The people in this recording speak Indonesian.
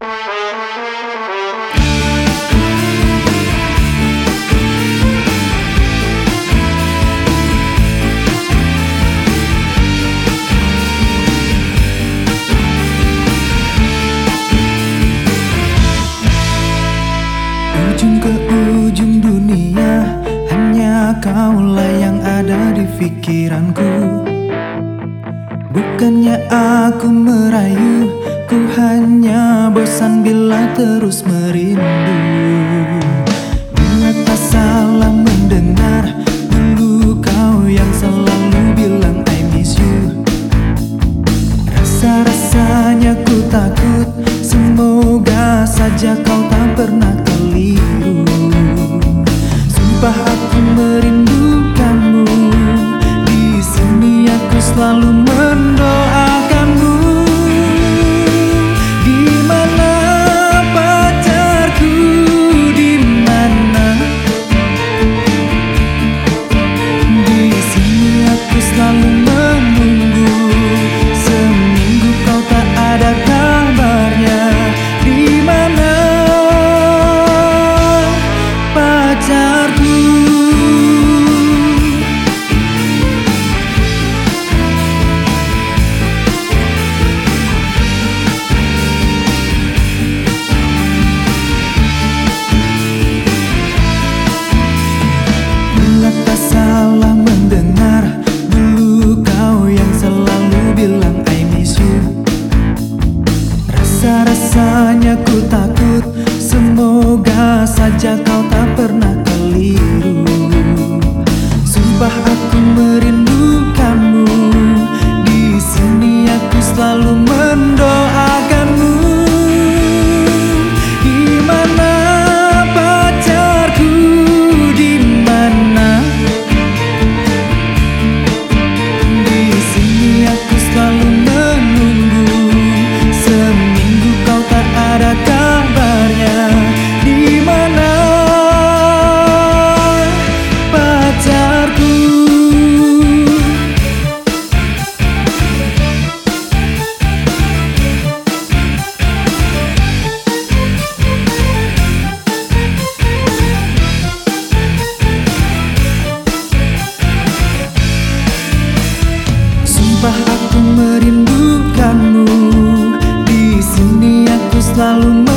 Ujung ke ujung dunia, hanya kaulah yang ada di pikiranku. Bukannya aku merayu, ku hanya bosan bila terus merindu. Bila tak salah mendengar, dulu kau yang selalu bilang I miss you. Rasa-rasanya ku takut, semoga saja kau tak pernah keliru. Sumpah aku merindukanmu, di sini aku selalu mendoakanmu. Di mana pacarku, di mana? Di sini aku selalu menunggu. Seminggu kau tak ada kabarnya. Di mana pacarku? Bila tak salah mendengar, dulu kau yang selalu bilang I miss you. Rasa-rasanya ku takut, semoga saja kau tak pernah keliru. Sumpah aku merindukanmu, di sini aku selalu mendoakanmu. Di mana pacarku, di mana? Di sini aku selalu menunggu. Seminggu kau tak ada kabarnya. Di mana pacarku? Sumpah aku merindukanmu, di sini aku selalu